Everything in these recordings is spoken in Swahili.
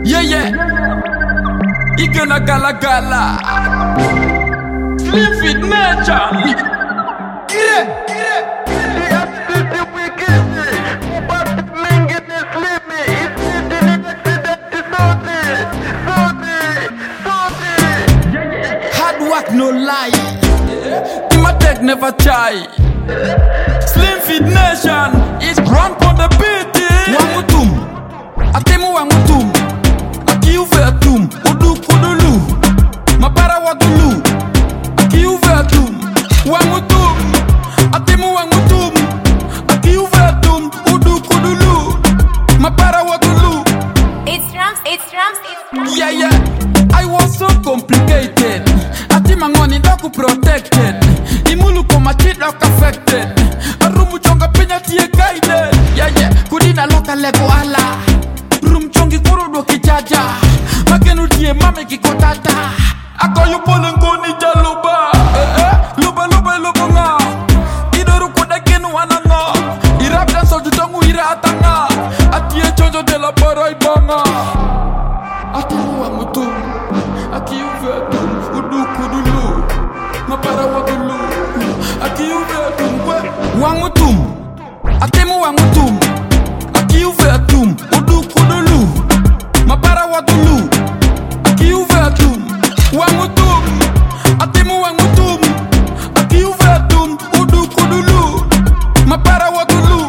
Yeah, yeah. Igana gala gala. Sleep with nature. Yeah. Hard work, no lie. Imatek never try. Slim Fit Nation is run for the beat. Wangutum, atemu wangutum, akiuvetum, udu kudulu, mapara wadulu, akiuvetum, wangutum, atemu wangutum, akiuvetum, udu kudulu, mapara wadulu. It's drums. Yeah. I was so complicated. Atimangoni doku protected. Imulu koma cheat lock affected. Arumu chonga penya tie guided. Yeah. Kudina loka lego ala. Rum chongi kurudo kijaja. Makenu tie mame kikotata. Ako yu polengo ni jaluba. Luba nga. Idoru kuda kenu ananga. Irap dan soju tongu ira atanga. Atie chonjo de la barai banga. Atimu wangutum, akiuvetum, udu kudulu, mapara wadulu, akiuvetum, wangutum, atimu wangutum, akiuvetum, udu kudulu, mapara wadulu, akiuvetum, wangutum, atimu wangutum, akiuvetum, udu kudulu, mapara wadulu.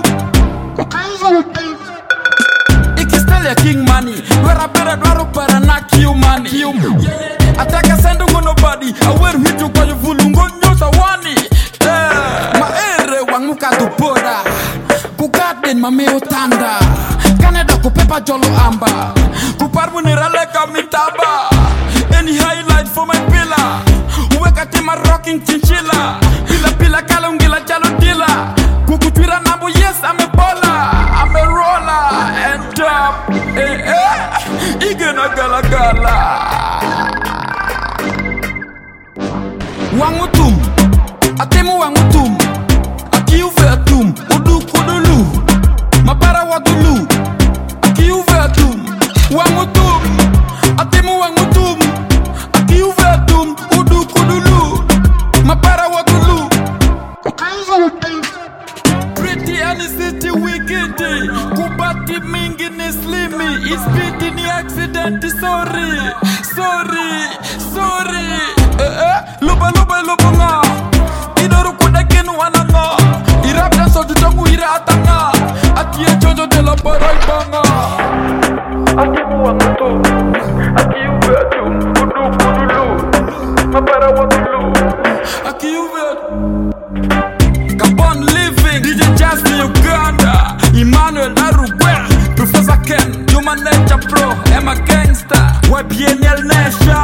Ikistele king money, where I better dwaro para na kill money. Ataka sendo go nobody, I wear hit you kwa vulungo nyosa wani. Maere wanguka dupora, kukaden mameo tanda. Canada kupepa jolo amba, kuparbu nirale kamitaba. Any highlight for my pillar, uweka tima rocking chinchilla. Pila kala ungila jalo dila. Kukutwira nambo yes I'm a baller, I'm a roller and up. Igana gala gala. Wangutum, atemu wangutum, akiuvetum, udu kudulu, mapara wadulu, akiuvetum, wangutum, atemu wangutum, akiuvetum, udu kudulu, mapara wadulu. Pretty and city wicked, kubati mingi ni slimy, ispiti ni accident, sorry. Luba nga, idoru kuda kenu ananga, irap dan soju tongu ira atanga, atie jojo de la barai banga. Atimu wangutum, akiuvetum, udu kudulu, mapara wadulu, akiuvetum. Gabon living, DJ Jazz in Uganda, Emmanuel Arugwe, Professor Ken, Human Nature Pro, Emma Gangster, YPNL Nation.